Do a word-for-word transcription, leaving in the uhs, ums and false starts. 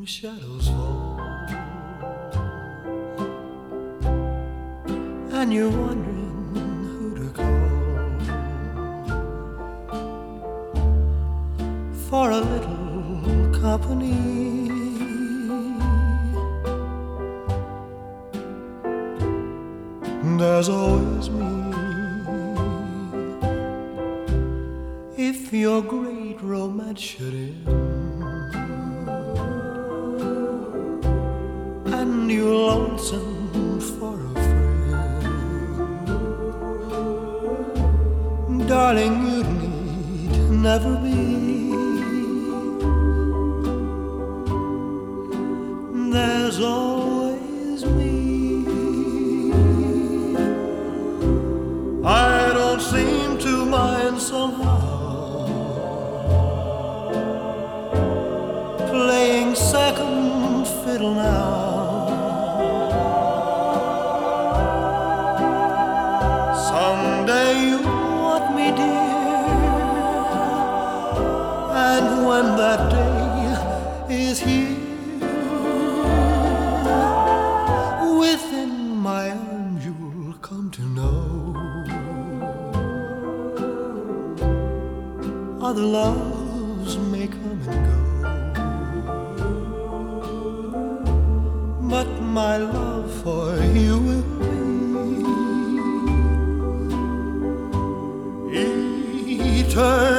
shadows fall, and you're wondering who to call for a little company. There's always me. If your great romance should end and you're lonesome for a friend, darling, you need never be. There's always me. I don't seem to mind somehow playing second fiddle now. Someday you want me, dear, and when that day is here, within my arms you'll come to know other loves may come and go, but my love for you will be eternal.